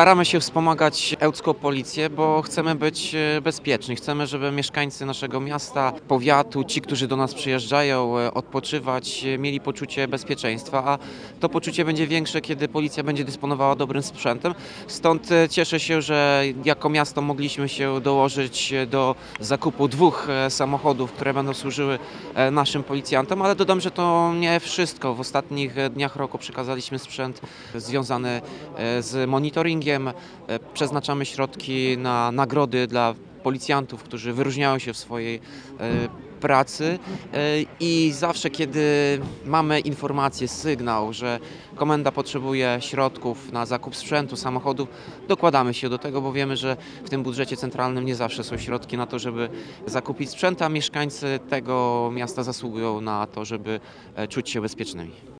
Staramy się wspomagać ełcką policję, bo chcemy być bezpieczni. Chcemy, żeby mieszkańcy naszego miasta, powiatu, ci, którzy do nas przyjeżdżają odpoczywać, mieli poczucie bezpieczeństwa, a to poczucie będzie większe, kiedy policja będzie dysponowała dobrym sprzętem. Stąd cieszę się, że jako miasto mogliśmy się dołożyć do zakupu 2 samochodów, które będą służyły naszym policjantom, ale dodam, że to nie wszystko. W ostatnich dniach roku przekazaliśmy sprzęt związany z monitoringiem. Przeznaczamy środki na nagrody dla policjantów, którzy wyróżniają się w swojej pracy i zawsze, kiedy mamy informację, sygnał, że komenda potrzebuje środków na zakup sprzętu, samochodów, dokładamy się do tego, bo wiemy, że w tym budżecie centralnym nie zawsze są środki na to, żeby zakupić sprzęt, a mieszkańcy tego miasta zasługują na to, żeby czuć się bezpiecznymi.